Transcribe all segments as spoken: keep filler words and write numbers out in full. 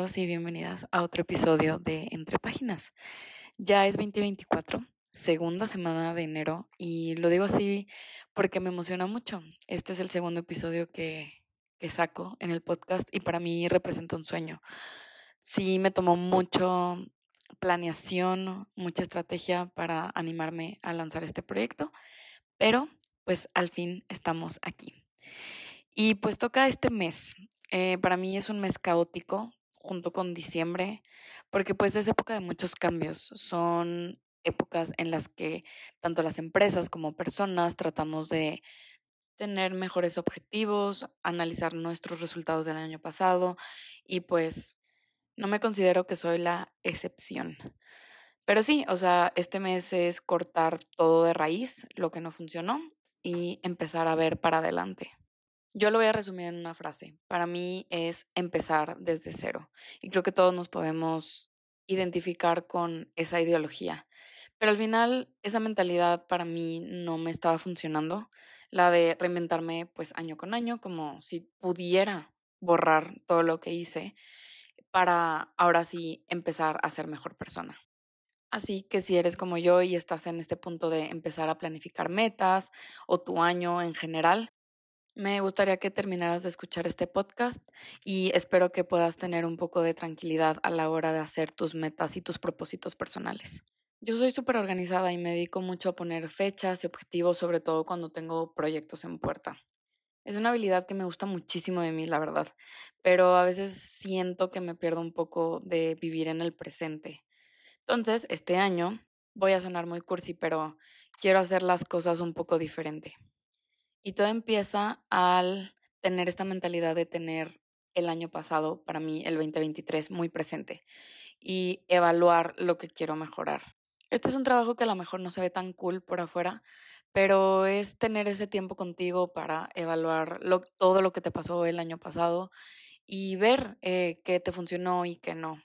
Bienvenidos y bienvenidas a otro episodio de Entre Páginas. Ya es veinte veinticuatro, segunda semana de enero, y lo digo así porque me emociona mucho. Este es el segundo episodio que, que saco en el podcast y para mí representa un sueño. Sí, me tomó mucho planeación, mucha estrategia para animarme a lanzar este proyecto, pero pues al fin estamos aquí. Y pues toca este mes. Eh, para mí es un mes caótico junto con diciembre, porque pues es época de muchos cambios. Son épocas en las que tanto las empresas como personas tratamos de tener mejores objetivos, analizar nuestros resultados del año pasado y pues no me considero que soy la excepción. Pero sí, o sea, este mes es cortar todo de raíz, lo que no funcionó, y empezar a ver para adelante. Yo lo voy a resumir en una frase. Para mí es empezar desde cero. Y creo que todos nos podemos identificar con esa ideología. Pero al final esa mentalidad para mí no me estaba funcionando. La de reinventarme pues año con año, como si pudiera borrar todo lo que hice para ahora sí empezar a ser mejor persona. Así que si eres como yo y estás en este punto de empezar a planificar metas o tu año en general, me gustaría que terminaras de escuchar este podcast y espero que puedas tener un poco de tranquilidad a la hora de hacer tus metas y tus propósitos personales. Yo soy súper organizada y me dedico mucho a poner fechas y objetivos, sobre todo cuando tengo proyectos en puerta. Es una habilidad que me gusta muchísimo de mí, la verdad, pero a veces siento que me pierdo un poco de vivir en el presente. Entonces, este año voy a sonar muy cursi, pero quiero hacer las cosas un poco diferente. Y todo empieza al tener esta mentalidad de tener el año pasado, para mí el veinte veintitrés, muy presente y evaluar lo que quiero mejorar. Este es un trabajo que a lo mejor no se ve tan cool por afuera, pero es tener ese tiempo contigo para evaluar lo- todo lo que te pasó el año pasado y ver eh, qué te funcionó y qué no.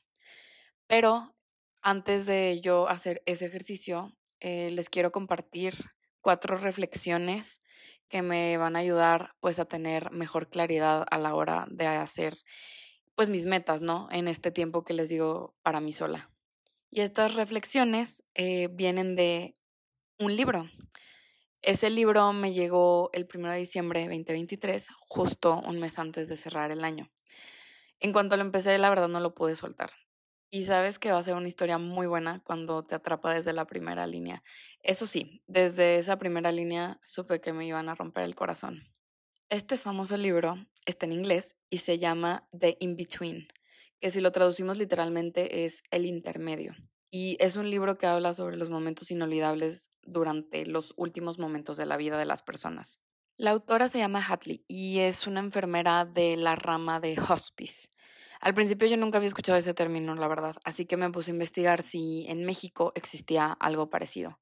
Pero antes de yo hacer ese ejercicio, eh, les quiero compartir cuatro reflexiones que me van a ayudar pues a tener mejor claridad a la hora de hacer pues mis metas, ¿no? En este tiempo que les digo para mí sola. Y estas reflexiones eh, vienen de un libro. Ese libro me llegó el primero de diciembre de veinte veintitrés, justo un mes antes de cerrar el año. En cuanto lo empecé, la verdad no lo pude soltar. Y sabes que va a ser una historia muy buena cuando te atrapa desde la primera línea. Eso sí, desde esa primera línea supe que me iban a romper el corazón. Este famoso libro está en inglés y se llama The In-Between, que si lo traducimos literalmente es El Intermedio. Y es un libro que habla sobre los momentos inolvidables durante los últimos momentos de la vida de las personas. La autora se llama Hadley y es una enfermera de la rama de hospice. Al principio yo nunca había escuchado ese término, la verdad, así que me puse a investigar si en México existía algo parecido.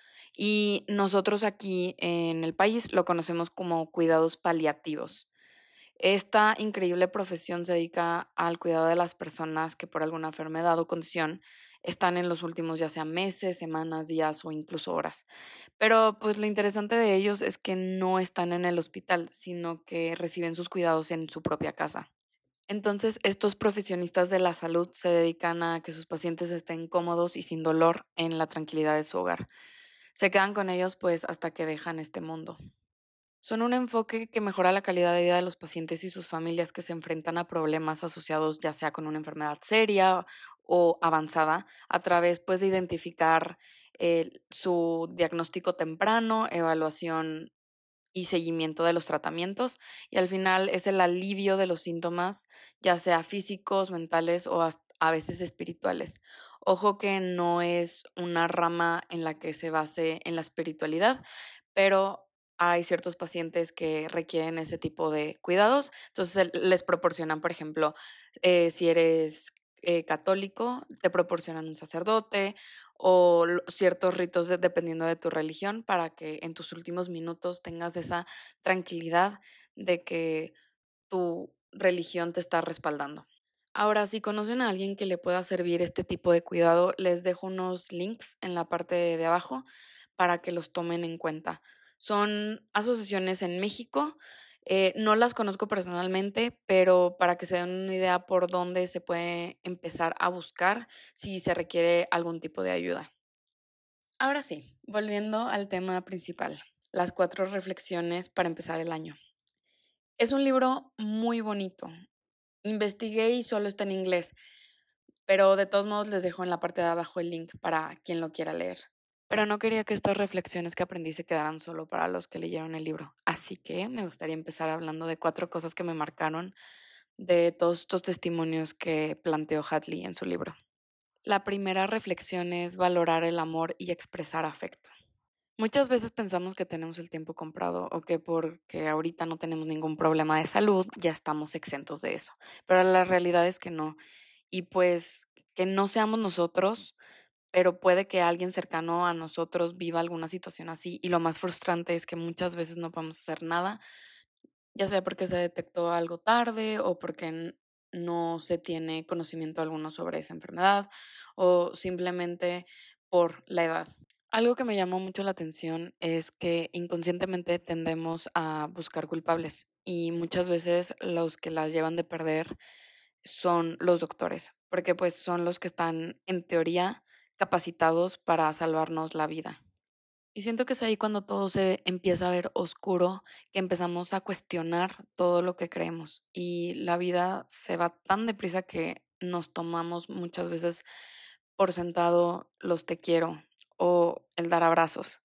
Y nosotros aquí en el país lo conocemos como cuidados paliativos. Esta increíble profesión se dedica al cuidado de las personas que por alguna enfermedad o condición están en los últimos ya sea meses, semanas, días o incluso horas. Pero pues lo interesante de ellos es que no están en el hospital, sino que reciben sus cuidados en su propia casa. Entonces, estos profesionistas de la salud se dedican a que sus pacientes estén cómodos y sin dolor en la tranquilidad de su hogar. Se quedan con ellos pues hasta que dejan este mundo. Son un enfoque que mejora la calidad de vida de los pacientes y sus familias que se enfrentan a problemas asociados ya sea con una enfermedad seria o avanzada a través pues de identificar eh, su diagnóstico temprano, evaluación y seguimiento de los tratamientos y al final es el alivio de los síntomas, ya sea físicos, mentales o hasta a veces espirituales. Ojo que no es una rama en la que se base en la espiritualidad, pero hay ciertos pacientes que requieren ese tipo de cuidados, entonces el- les proporcionan, por ejemplo, eh, si eres eh, católico, te proporcionan un sacerdote, o lo- ciertos ritos de- dependiendo de tu religión para que en tus últimos minutos tengas esa tranquilidad de que tu religión te está respaldando. Ahora, si conocen a alguien que le pueda servir este tipo de cuidado, les dejo unos links en la parte de abajo para que los tomen en cuenta. Son asociaciones en México Eh, no las conozco personalmente, pero para que se den una idea por dónde se puede empezar a buscar si se requiere algún tipo de ayuda. Ahora sí, volviendo al tema principal, las cuatro reflexiones para empezar el año. Es un libro muy bonito. Investigué y solo está en inglés, pero de todos modos les dejo en la parte de abajo el link para quien lo quiera leer. Pero no quería que estas reflexiones que aprendí se quedaran solo para los que leyeron el libro. Así que me gustaría empezar hablando de cuatro cosas que me marcaron de todos estos testimonios que planteó Hadley en su libro. La primera reflexión es valorar el amor y expresar afecto. Muchas veces pensamos que tenemos el tiempo comprado o que porque ahorita no tenemos ningún problema de salud ya estamos exentos de eso, pero la realidad es que no. Y pues que no seamos nosotros, pero puede que alguien cercano a nosotros viva alguna situación así y lo más frustrante es que muchas veces no podemos hacer nada, ya sea porque se detectó algo tarde o porque n- no se tiene conocimiento alguno sobre esa enfermedad o simplemente por la edad. Algo que me llamó mucho la atención es que inconscientemente tendemos a buscar culpables y muchas veces los que las llevan de perder son los doctores, porque pues son los que están en teoría capacitados para salvarnos la vida. Y siento que es ahí cuando todo se empieza a ver oscuro, que empezamos a cuestionar todo lo que creemos y la vida se va tan deprisa que nos tomamos muchas veces por sentado los te quiero o el dar abrazos.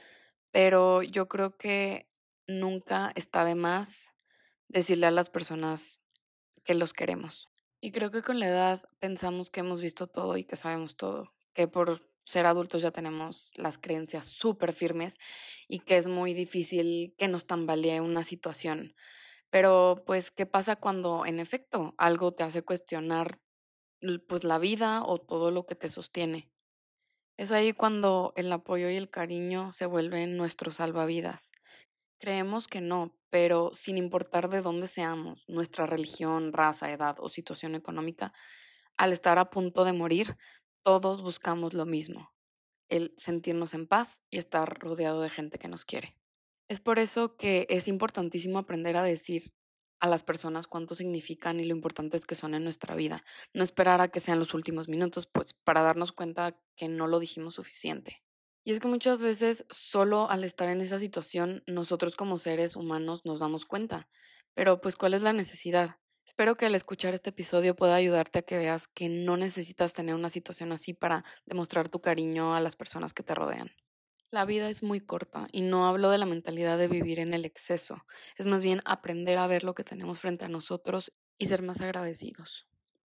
Pero yo creo que nunca está de más decirle a las personas que los queremos. Y creo que con la edad pensamos que hemos visto todo y que sabemos todo, que por ser adultos ya tenemos las creencias súper firmes y que es muy difícil que nos tambalee una situación. Pero pues, ¿qué pasa cuando en efecto algo te hace cuestionar l- pues la vida o todo lo que te sostiene? Es ahí cuando el apoyo y el cariño se vuelven nuestros salvavidas. Creemos que no, pero sin importar de dónde seamos, nuestra religión, raza, edad o situación económica, al estar a punto de morir, todos buscamos lo mismo, el sentirnos en paz y estar rodeado de gente que nos quiere. Es por eso que es importantísimo aprender a decir a las personas cuánto significan y lo importantes que son en nuestra vida. No esperar a que sean los últimos minutos, pues para darnos cuenta que no lo dijimos suficiente. Y es que muchas veces solo al estar en esa situación, nosotros como seres humanos nos damos cuenta. Pero pues, ¿cuál es la necesidad? Espero que al escuchar este episodio pueda ayudarte a que veas que no necesitas tener una situación así para demostrar tu cariño a las personas que te rodean. La vida es muy corta y no hablo de la mentalidad de vivir en el exceso, es más bien aprender a ver lo que tenemos frente a nosotros y ser más agradecidos.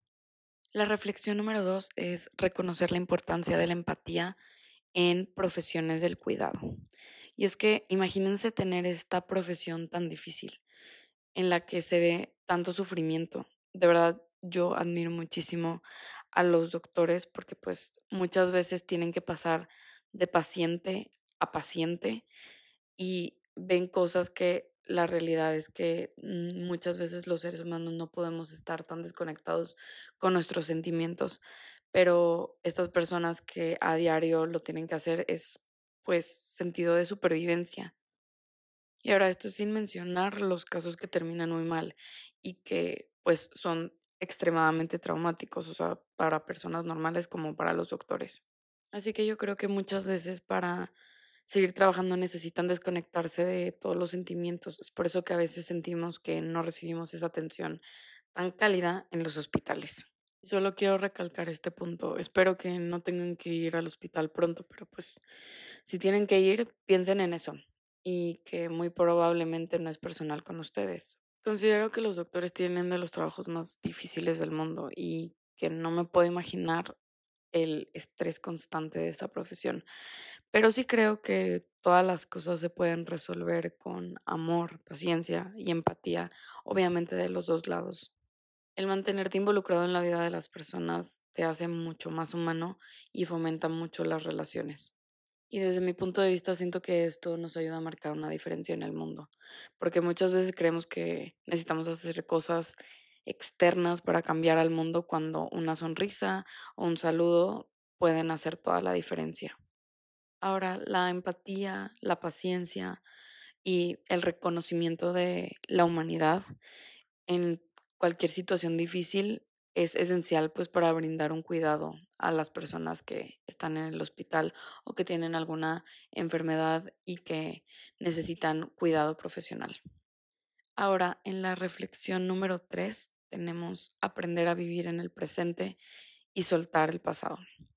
La reflexión número dos es reconocer la importancia de la empatía en profesiones del cuidado. Y es que imagínense tener esta profesión tan difícil en la que se ve tanto sufrimiento. De verdad, yo admiro muchísimo a los doctores porque pues muchas veces tienen que pasar de paciente a paciente y ven cosas que la realidad es que mm, muchas veces los seres humanos no podemos estar tan desconectados con nuestros sentimientos, pero estas personas que a diario lo tienen que hacer es pues sentido de supervivencia. Y ahora esto sin mencionar los casos que terminan muy mal y que pues son extremadamente traumáticos, o sea, para personas normales como para los doctores. Así que yo creo que muchas veces para seguir trabajando necesitan desconectarse de todos los sentimientos. Es por eso que a veces sentimos que no recibimos esa atención tan cálida en los hospitales. Solo quiero recalcar este punto. Espero que no tengan que ir al hospital pronto, pero pues si tienen que ir, piensen en eso y que muy probablemente no es personal con ustedes. Considero que los doctores tienen de los trabajos más difíciles del mundo y que no me puedo imaginar el estrés constante de esta profesión. Pero sí creo que todas las cosas se pueden resolver con amor, paciencia y empatía, obviamente de los dos lados. El mantenerte involucrado en la vida de las personas te hace mucho más humano y fomenta mucho las relaciones. Y desde mi punto de vista siento que esto nos ayuda a marcar una diferencia en el mundo, porque muchas veces creemos que necesitamos hacer cosas externas para cambiar al mundo cuando una sonrisa o un saludo pueden hacer toda la diferencia. Ahora, la empatía, la paciencia y el reconocimiento de la humanidad en cualquier situación difícil es esencial pues para brindar un cuidado a las personas que están en el hospital o que tienen alguna enfermedad y que necesitan cuidado profesional. Ahora, en la reflexión número tres tenemos aprender a vivir en el presente y soltar el pasado.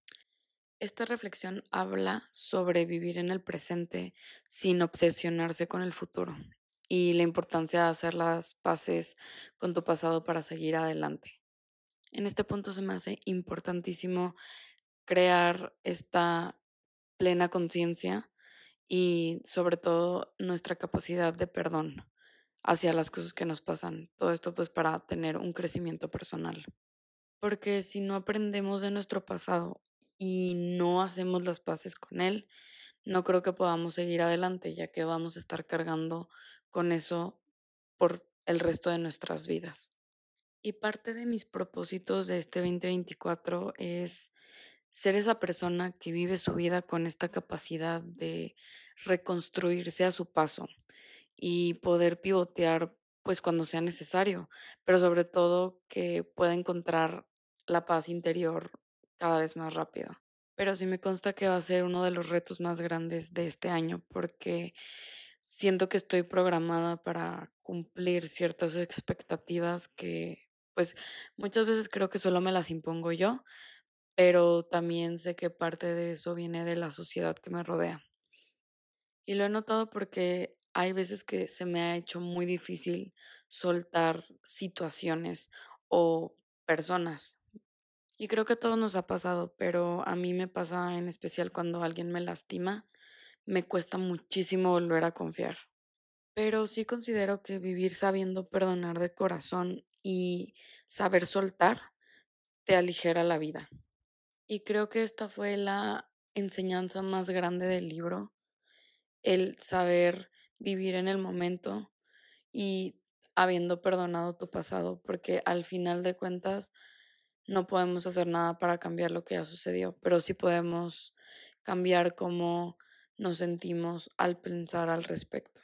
Esta reflexión habla sobre vivir en el presente sin obsesionarse con el futuro y la importancia de hacer las paces con tu pasado para seguir adelante. En este punto se me hace importantísimo crear esta plena conciencia y sobre todo nuestra capacidad de perdón hacia las cosas que nos pasan. Todo esto pues para tener un crecimiento personal. Porque si no aprendemos de nuestro pasado y no hacemos las paces con él, no creo que podamos seguir adelante, ya que vamos a estar cargando con eso por el resto de nuestras vidas. Y parte de mis propósitos de este veinte veinticuatro es ser esa persona que vive su vida con esta capacidad de reconstruirse a su paso y poder pivotear pues cuando sea necesario, pero sobre todo que pueda encontrar la paz interior cada vez más rápido. Pero sí me consta que va a ser uno de los retos más grandes de este año porque siento que estoy programada para cumplir ciertas expectativas que pues muchas veces creo que solo me las impongo yo, pero también sé que parte de eso viene de la sociedad que me rodea. Y lo he notado porque hay veces que se me ha hecho muy difícil soltar situaciones o personas. Y creo que a todos nos ha pasado, pero a mí me pasa en especial cuando alguien me lastima, me cuesta muchísimo volver a confiar. Pero sí considero que vivir sabiendo perdonar de corazón y saber soltar te aligera la vida. Y creo que esta fue la enseñanza más grande del libro, el saber vivir en el momento y habiendo perdonado tu pasado, porque al final de cuentas no podemos hacer nada para cambiar lo que ya sucedió, pero sí podemos cambiar cómo nos sentimos al pensar al respecto.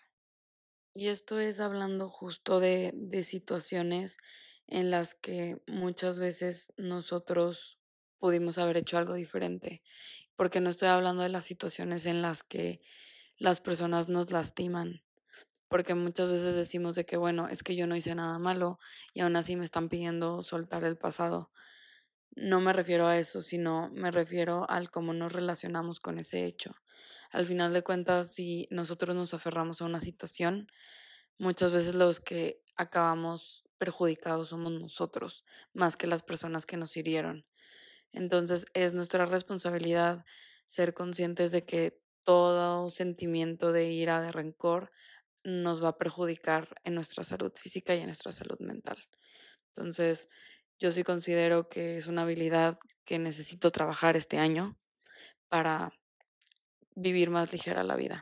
Y esto es hablando justo de, de situaciones en las que muchas veces nosotros pudimos haber hecho algo diferente, porque no estoy hablando de las situaciones en las que las personas nos lastiman, porque muchas veces decimos de que, bueno, es que yo no hice nada malo y aún así me están pidiendo soltar el pasado. No me refiero a eso, sino me refiero al cómo nos relacionamos con ese hecho. Al final de cuentas, si nosotros nos aferramos a una situación, muchas veces los que acabamos perjudicados somos nosotros, más que las personas que nos hirieron. Entonces es nuestra responsabilidad ser conscientes de que todo sentimiento de ira, de rencor, nos va a perjudicar en nuestra salud física y en nuestra salud mental. Entonces, yo sí considero que es una habilidad que necesito trabajar este año para vivir más ligera la vida.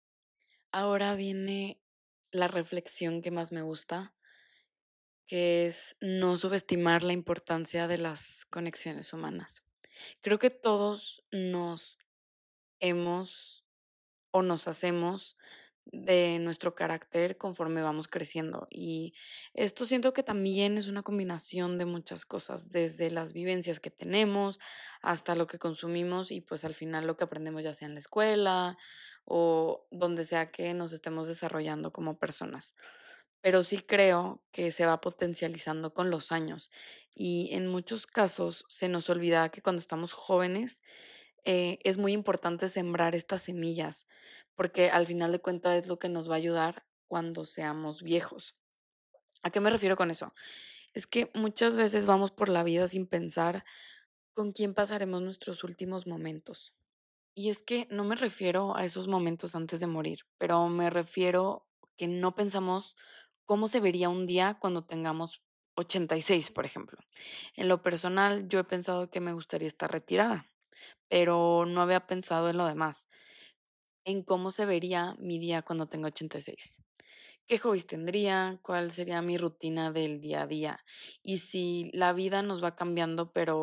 Ahora viene la reflexión que más me gusta, que es no subestimar la importancia de las conexiones humanas. Creo que todos nos hemos o nos hacemos de nuestro carácter conforme vamos creciendo. Y esto siento que también es una combinación de muchas cosas, desde las vivencias que tenemos hasta lo que consumimos y pues al final lo que aprendemos ya sea en la escuela o donde sea que nos estemos desarrollando como personas. Pero sí creo que se va potencializando con los años y en muchos casos se nos olvida que cuando estamos jóvenes eh, es muy importante sembrar estas semillas, porque al final de cuentas es lo que nos va a ayudar cuando seamos viejos. ¿A qué me refiero con eso? Es que muchas veces vamos por la vida sin pensar con quién pasaremos nuestros últimos momentos. Y es que no me refiero a esos momentos antes de morir, pero me refiero que no pensamos cómo se vería un día cuando tengamos ochenta y seis, por ejemplo. En lo personal, yo he pensado que me gustaría estar retirada, pero no había pensado en lo demás, en cómo se vería mi día cuando tenga ochenta y seis. ¿Qué hobbies tendría? ¿Cuál sería mi rutina del día a día? Y si la vida nos va cambiando, pero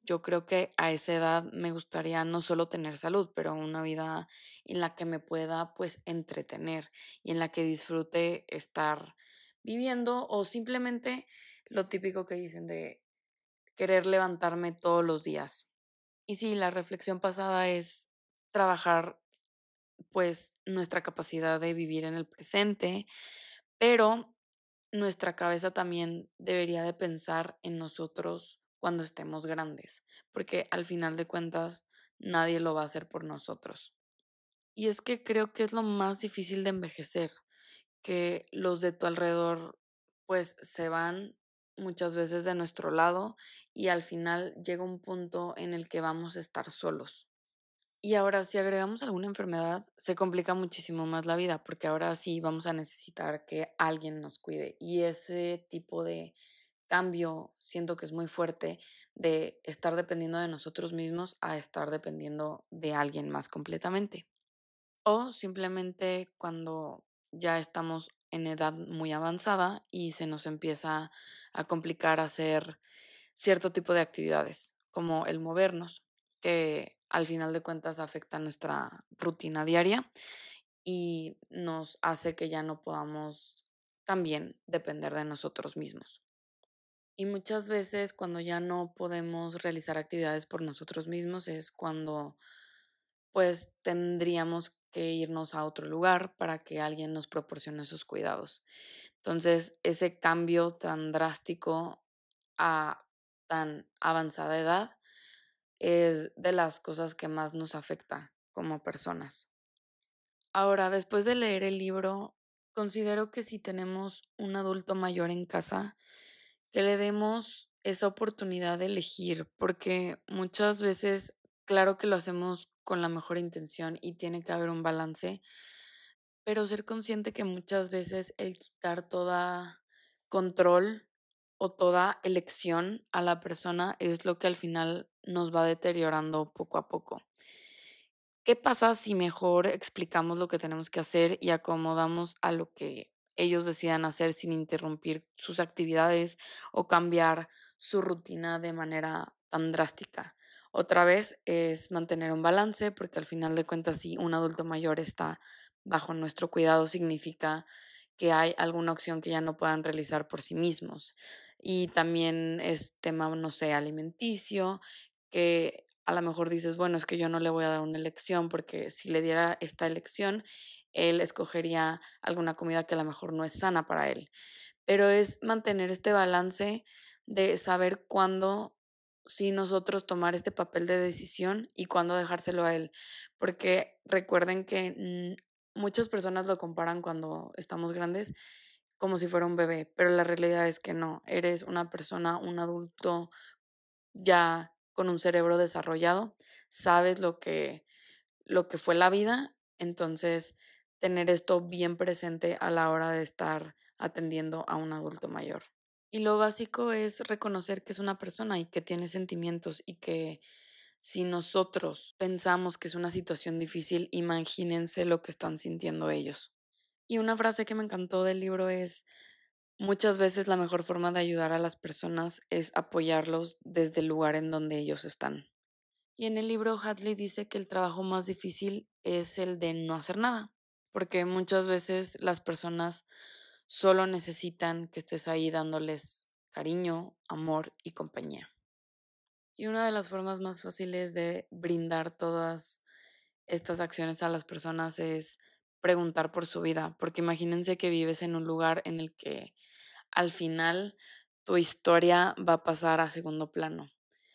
yo creo que a esa edad me gustaría no solo tener salud, pero una vida en la que me pueda, pues, entretener y en la que disfrute estar viviendo o simplemente lo típico que dicen de querer levantarme todos los días. Y sí, la reflexión pasada es trabajar, pues, nuestra capacidad de vivir en el presente, pero nuestra cabeza también debería de pensar en nosotros cuando estemos grandes, porque al final de cuentas nadie lo va a hacer por nosotros. Y es que creo que es lo más difícil de envejecer, que los de tu alrededor pues se van muchas veces de nuestro lado y al final llega un punto en el que vamos a estar solos. Y ahora, si agregamos alguna enfermedad, se complica muchísimo más la vida, porque ahora sí vamos a necesitar que alguien nos cuide. Y ese tipo de cambio siento que es muy fuerte de estar dependiendo de nosotros mismos a estar dependiendo de alguien más completamente. O simplemente cuando ya estamos en edad muy avanzada y se nos empieza a complicar hacer cierto tipo de actividades, como el movernos, que al final de cuentas afecta nuestra rutina diaria y nos hace que ya no podamos también depender de nosotros mismos. Y muchas veces cuando ya no podemos realizar actividades por nosotros mismos es cuando pues tendríamos que irnos a otro lugar para que alguien nos proporcione esos cuidados. Entonces, ese cambio tan drástico a tan avanzada edad es de las cosas que más nos afecta como personas. Ahora, después de leer el libro, considero que si tenemos un adulto mayor en casa, que le demos esa oportunidad de elegir, porque muchas veces, claro que lo hacemos con la mejor intención y tiene que haber un balance, pero ser consciente que muchas veces el quitar toda control o toda elección a la persona es lo que al final nos va deteriorando poco a poco. ¿Qué pasa si mejor explicamos lo que tenemos que hacer y acomodamos a lo que ellos decidan hacer sin interrumpir sus actividades o cambiar su rutina de manera tan drástica? Otra vez es mantener un balance, porque al final de cuentas, si un adulto mayor está bajo nuestro cuidado, significa que hay alguna opción que ya no puedan realizar por sí mismos. Y también es tema, no sé, alimenticio, que a lo mejor dices, bueno, es que yo no le voy a dar una elección porque si le diera esta elección, él escogería alguna comida que a lo mejor no es sana para él. Pero es mantener este balance de saber cuándo sí nosotros tomar este papel de decisión y cuándo dejárselo a él. Porque recuerden que mm, muchas personas lo comparan cuando estamos grandes como si fuera un bebé, pero la realidad es que no, eres una persona, un adulto ya con un cerebro desarrollado, sabes lo que, lo que fue la vida, entonces tener esto bien presente a la hora de estar atendiendo a un adulto mayor. Y lo básico es reconocer que es una persona y que tiene sentimientos y que si nosotros pensamos que es una situación difícil, imagínense lo que están sintiendo ellos. Y una frase que me encantó del libro es: muchas veces la mejor forma de ayudar a las personas es apoyarlos desde el lugar en donde ellos están. Y en el libro Hadley dice que el trabajo más difícil es el de no hacer nada, porque muchas veces las personas solo necesitan que estés ahí dándoles cariño, amor y compañía. Y una de las formas más fáciles de brindar todas estas acciones a las personas es preguntar por su vida, porque imagínense que vives en un lugar en el que al final tu historia va a pasar a segundo plano.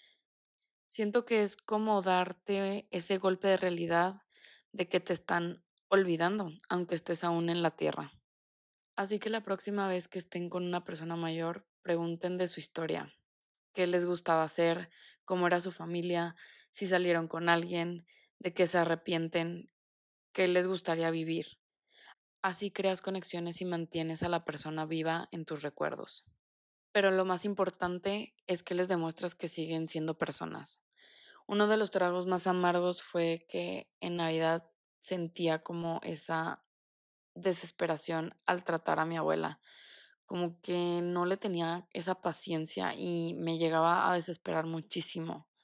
Siento que es como darte ese golpe de realidad de que te están olvidando, aunque estés aún en la tierra. Así que la próxima vez que estén con una persona mayor, pregunten de su historia, qué les gustaba hacer, cómo era su familia, si salieron con alguien, de qué se arrepienten, qué les gustaría vivir. Así creas conexiones y mantienes a la persona viva en tus recuerdos. Pero lo más importante es que les demuestras que siguen siendo personas. Uno de los tragos más amargos fue que en Navidad sentía como esa desesperación al tratar a mi abuela, como que no le tenía esa paciencia y me llegaba a desesperar muchísimo.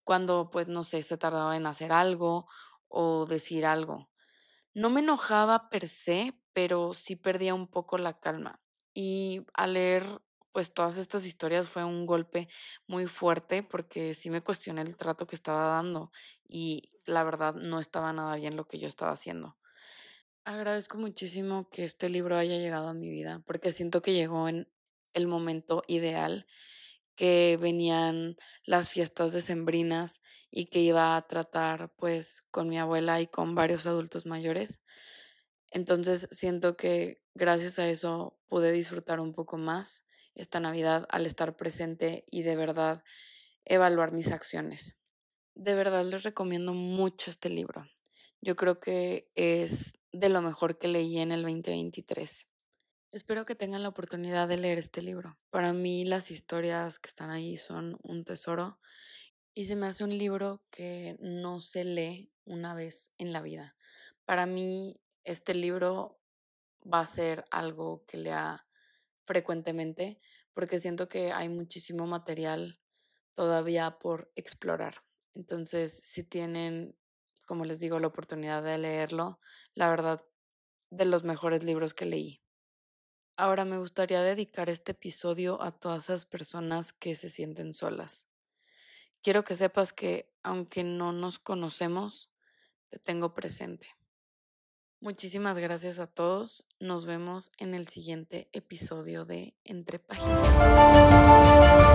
cuando, pues, no sé, se tardaba en hacer algo o decir algo. No me enojaba per se, pero sí perdía un poco la calma. Y al leer, pues, todas estas historias fue un golpe muy fuerte porque sí me cuestioné el trato que estaba dando y la verdad no estaba nada bien lo que yo estaba haciendo. Agradezco muchísimo que este libro haya llegado a mi vida porque siento que llegó en el momento ideal, que venían las fiestas decembrinas y que iba a tratar, pues, con mi abuela y con varios adultos mayores. Entonces, siento que gracias a eso pude disfrutar un poco más esta Navidad al estar presente y de verdad evaluar mis acciones. De verdad les recomiendo mucho este libro. Yo creo que es de lo mejor que leí en el veinte veintitrés. Espero que tengan la oportunidad de leer este libro. Para mí las historias que están ahí son un tesoro y se me hace un libro que no se lee una vez en la vida. Para mí este libro va a ser algo que lea frecuentemente porque siento que hay muchísimo material todavía por explorar. Entonces, si tienen, como les digo, la oportunidad de leerlo, la verdad, de los mejores libros que leí. Ahora me gustaría dedicar este episodio a todas esas personas que se sienten solas. Quiero que sepas que, aunque no nos conocemos, te tengo presente. Muchísimas gracias a todos. Nos vemos en el siguiente episodio de Entre Páginas.